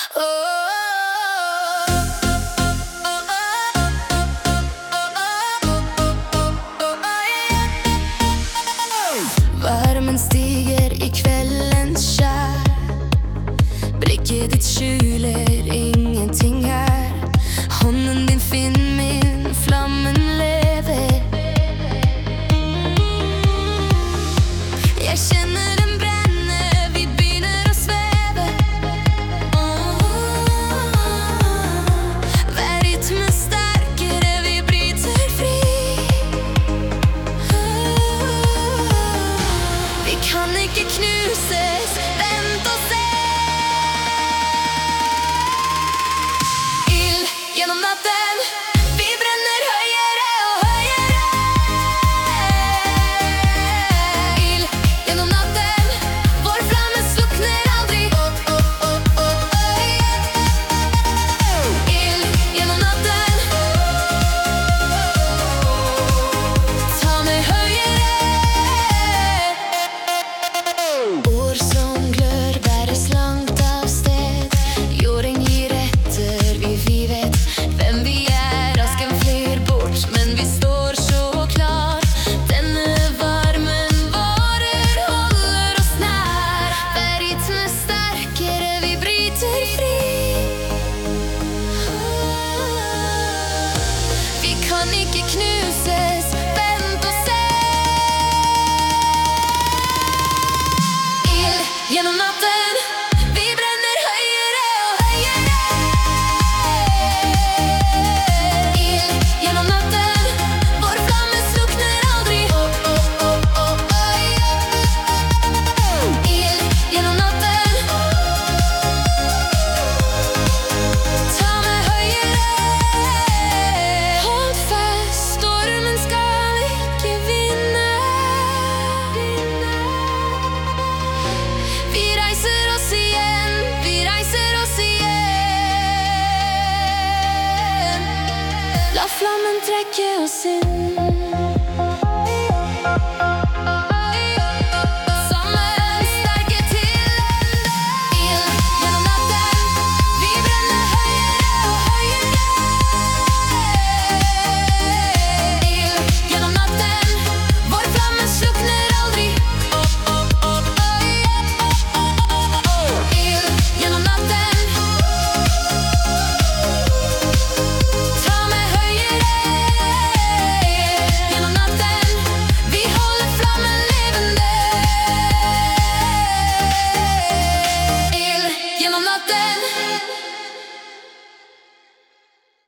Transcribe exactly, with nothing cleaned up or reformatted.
Värmen stiger i kvällens kär. Blicket ditt kyler ingenting här. Handen din fin, min flammen lever. Jag känner den bränner, vi brinner och sväver. Vär rytmen starkare, vi bryter fri. Vi kan inte knuses, vänt och se. Ild genom natten, vi bränner höjere och höjere. Ild genom natten, vår flamme slocknar aldrig. Oh, oh, oh, oh, oh. Ild genom natten, ta mig höjere. År som glör bäres långt av sted. Jorden ger efter, vi, vi vet vem vi är. Asken flyr bort, men vi står så klart. Denne varmen varer, håller oss när. Vär rytmen starkare, vi bryter fri. Vi kan inte knuses, vänt och se. Ild genom natten, vi bränner höjere och höjere. Ild genom natten, vår flamme slocknar aldrig. Oh, oh, oh, oh, oh. Ild genom natten, ta mig höjere. Håll fast, stormen ska icke vinna. Vi reiser oss igen, vi reiser oss igen. La flammen träcka oss in.